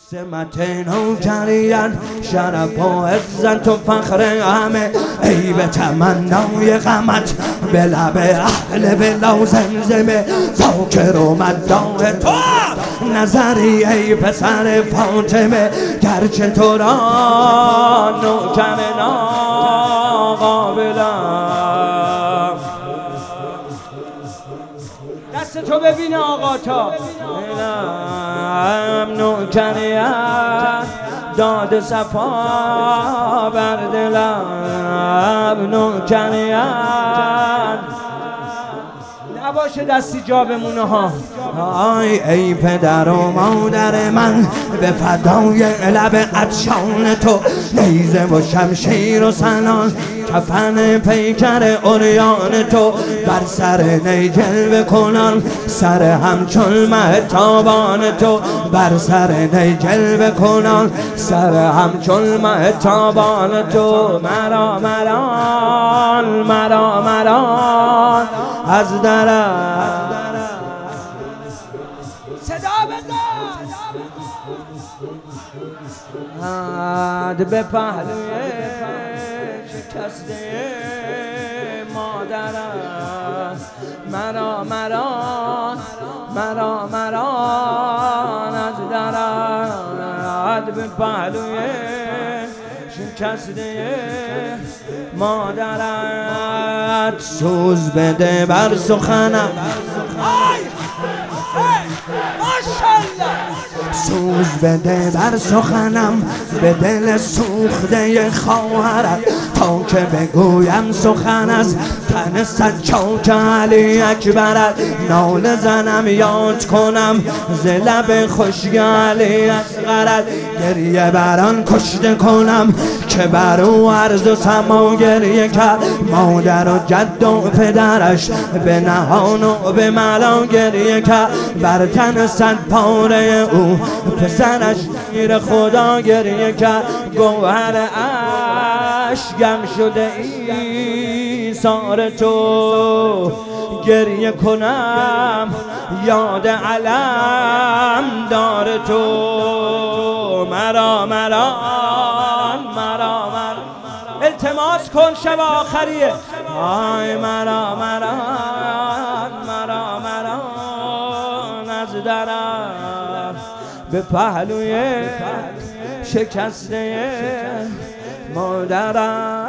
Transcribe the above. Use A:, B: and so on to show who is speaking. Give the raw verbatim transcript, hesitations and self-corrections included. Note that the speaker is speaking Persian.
A: سمت نوکریت شرف و عزت و فخر همه، ای به تمنای غمت به لب اهل بلا زمزمه، ذاکر و مداح تو نظری ای پسر فاطمه، گرچه تو را نوکر ناقابلم. دست تو ببین آقا تا نوکریت داد صفا بر دلم، نوکریت نباشه دستی جا بمونه ها. آی ای پدر و مادر من به فدای لب عطشان تو، نیزه و شمشیر و سنان کفن پیکر عریان تو، بر سر نی جلوه کنان سر همچون مهتابان تو، بر سر نی جلوه کنان سر همچون مهتابان تو، مرا مران مرا مران از درم صدا بزن هد به پهلوی شکسته مادرم، مرا مران مرا مران از درم، هد به پهلوی شکسته مادرت، سوز بده بر سخنم سوز بده بر سخنم به دل سوخته خواهرت، تا که بگویم سخن از تن سجاک علی اکبرت، ناله زنم یاد کنم ز لب خشک علی اصغرت، گریه بران کشته کنم که بر او عرض و سما گریه کرد، مادر و جد و پدرش به نهان و به ملا گریه کرد، بر تن صد پاره او پسرش شیر خدا گریه کرد، گوهر اشکم شده ایثار تو، گریه کنم یاد علم دار تو، مرا مرا مرا مرا التماس کن شب آخریه، آی مرا مرا مرا مرا از درم به پهلوی شکسته مادرم.